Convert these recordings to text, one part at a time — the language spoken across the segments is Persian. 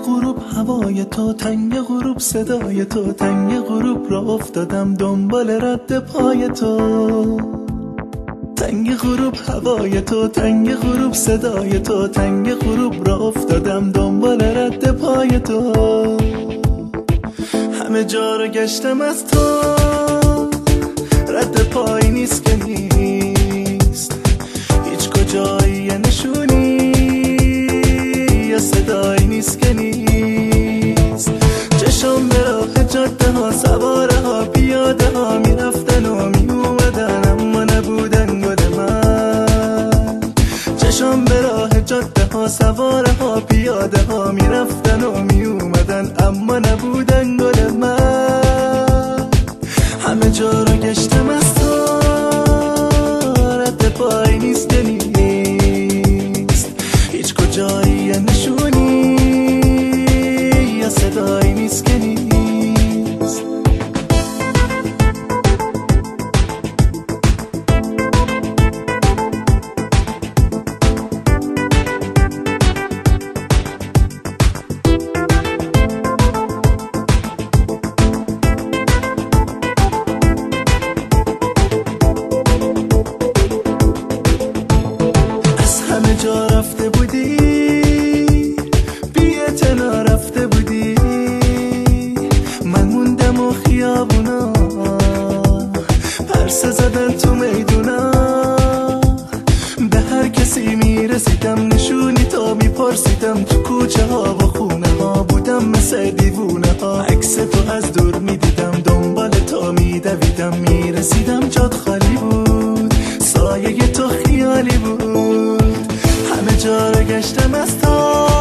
غروب هوای تو، تنگ غروب صدای تو، تنگ غروب را افتادم دنبال رد پای تو. تنگ غروب هوای تو، تنگ غروب صدای تو، تنگ غروب را افتادم دنبال رد پای تو. همه جا رو گشتم از تو، رد پای نیست که نیست، هیچ کجایی یه نشونی یا صدایی نیست که نیست. چشم به راه جاده ها، سواره ها، پیاده ها میرفتن و میومدن اما نبودن گل من. چشم به راه جاده ها، سواره ها، پیاده ها میرفتن و میومدن اما نبودن گل من. همه جا رو گشتم از تو، رد پای نیست که نیست، هیچ کجایی یه نشونی یا صدایی نیست که نیست. همه جا رفته بودی، بی اعتنا رفته بودی، من موندم و خیابونا پرسه زدن تو میدونا. به هر کسی میرسیدم نشونی تو میپرسیدم، تو کوچه ها و خونه ها بودم مثل دیوونه ها. عکس تو از دور میدیدم، دنبال تو میدویدم، میرسیدم جات خالی بود، سایه تو خیالی بود. همه جا رو گشتم از تو،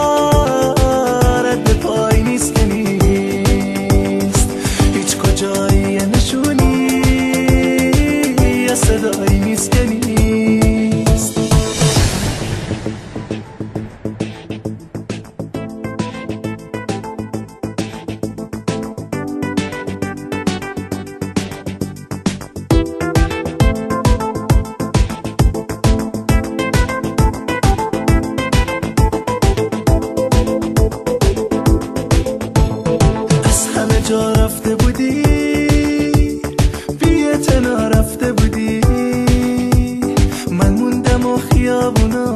رد پای نیست که نیست، هیچ کجایی یه نشونی یا صدایی نیست که نیست. جا رفته بودی، بی اعتنا رفته بودی، من موندم و خیابونا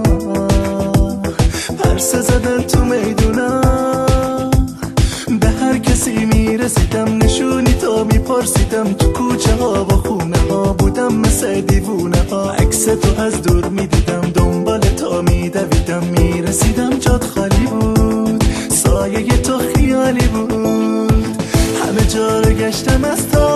پرسه زدن تو میدونا. به هر کسی میرسیدم نشونی تو میپرسیدم، تو کوچه ها و خونه ها بودم مثل دیوونه ها. عکس تو از دور میدیدم، دنبال تو میدویدم، میرسیدم جات خالی بود، سایه تو خیالی بود. همه جا رو گشتم از تو،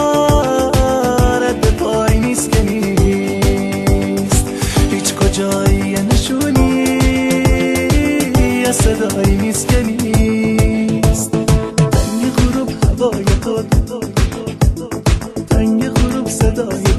رد پای نیست که نیست، هیچ کجایی یه نشونی یا صدایی نیست که نیست. تنگ غروب هوای تو، تنگ غروب صدای